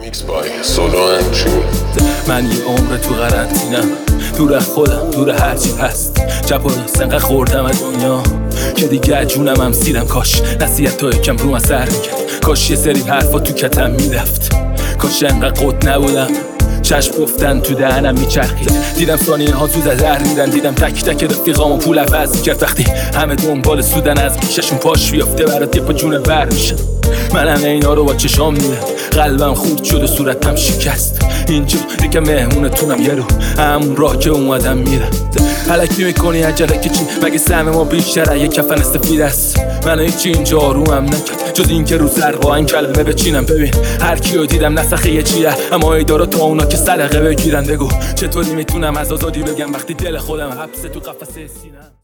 Mixed by Solo and June. من یه عمر تو قرنطینم، دور از خودم، دور هرچی هست. چپ و راست انقدر خوردم از دنیا که دیگه جونم هم سیرم. کاش نصیحت تو یکم رو من سر میکرد، کاش یه سری حرفا تو کتم میرفت، کاش انقدر قد نبودم چشم گفتن تو دهنم میچرخید. دیدم ثانیه ها تو زهر میرن، دیدم تک تک رفیقامو پول عوض کرد. وقتی همه دنبال سودن از گیششون پاش بیافته برات یه پا جونه بر میشن. منم اینا رو با چشام میرم، قلبم خورد شد و صورتم شکست. اینجا دیگه مهمونتونم، یه رو همون راه که اومدم میرم. الکی میکنی عجله که چی؟ مگه سهم ما بیشتره یه کفن سفید است؟ منو هیچی اینجا آرومم نکرد جز این که رو زرقا این کلمه بچینم. ببین هر کیو دیدم نسخه یه چیه، اما ای دارو تا اونا که صدقه بگیرن. بگو چطوری میتونم از آزادی بگم وقتی دل خودم حبس تو قفسه سینم.